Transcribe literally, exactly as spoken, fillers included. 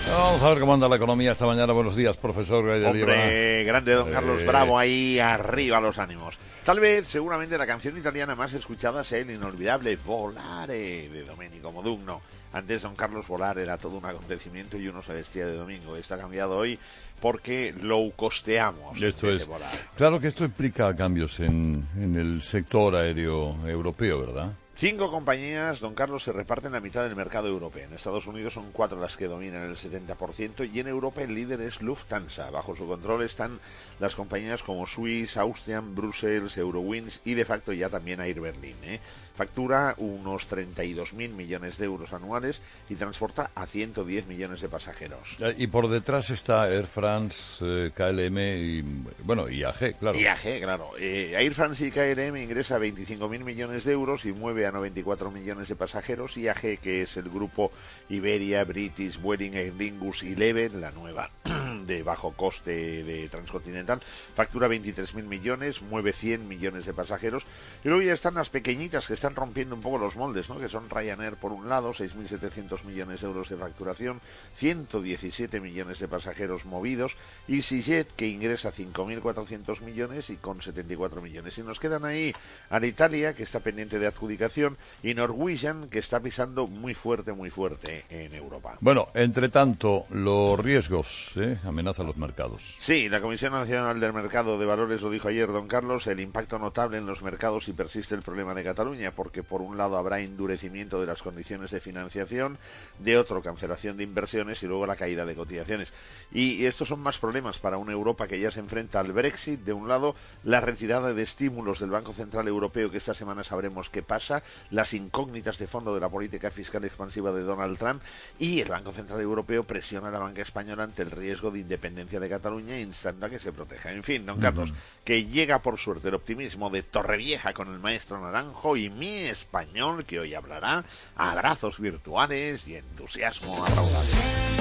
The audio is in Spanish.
Vamos a ver cómo anda la economía esta mañana. Buenos días, profesor Gallaliva. Hombre, grande don Eh... Carlos Bravo, ahí arriba los ánimos. Tal vez, seguramente, la canción italiana más escuchada sea el inolvidable Volare de Domenico Modugno. Antes don Carlos volar era todo un acontecimiento y uno se vestía de domingo. Está cambiado hoy porque lo costeamos. Esto es. Volar. Claro que esto implica cambios en, en el sector aéreo europeo, ¿verdad? Cinco compañías, don Carlos, se reparten la mitad del mercado europeo. En Estados Unidos son cuatro las que dominan el setenta por ciento y en Europa el líder es Lufthansa. Bajo su control están las compañías como Swiss, Austrian, Brussels, Eurowings y de facto ya también Air Berlin, ¿eh? Factura unos treinta y dos mil millones de euros anuales y transporta a ciento diez millones de pasajeros. Y por detrás está Air France, eh, K L M y, bueno, I A G, claro. I A G, claro. Eh, Air France y K L M ingresa veinticinco mil millones de euros y mueve a noventa y cuatro millones de pasajeros. I A G, que es el grupo Iberia, British, Vueling, Aer Lingus y Leven, la nueva de bajo coste de transcontinental, factura veintitrés mil millones, mueve cien millones de pasajeros. Y luego ya están las pequeñitas que están rompiendo un poco los moldes, ¿no? Que son Ryanair por un lado, seis mil setecientos millones de euros de facturación, ciento diecisiete millones de pasajeros movidos, y EasyJet, que ingresa cinco mil cuatrocientos millones y con setenta y cuatro millones. Y nos quedan ahí Alitalia, que está pendiente de adjudicación, y Norwegian, que está pisando muy fuerte, muy fuerte en Europa. Bueno, entre tanto, los riesgos ¿eh? amenazan los mercados. Sí, la Comisión Nacional del Mercado de Valores lo dijo ayer, don Carlos, el impacto notable en los mercados si persiste el problema de Cataluña, porque por un lado habrá endurecimiento de las condiciones de financiación, de otro cancelación de inversiones y luego la caída de cotizaciones. Y estos son más problemas para una Europa que ya se enfrenta al Brexit, de un lado, la retirada de estímulos del Banco Central Europeo, que esta semana sabremos qué pasa, las incógnitas de fondo de la política fiscal expansiva de Donald Trump, y el Banco Central Europeo presiona a la banca española ante el riesgo de independencia de Cataluña, instando a que se proteja. En fin, don uh-huh. Carlos, que llega por suerte el optimismo de Torrevieja con el maestro Naranjo y mi español, que hoy hablará abrazos virtuales y entusiasmo raudal.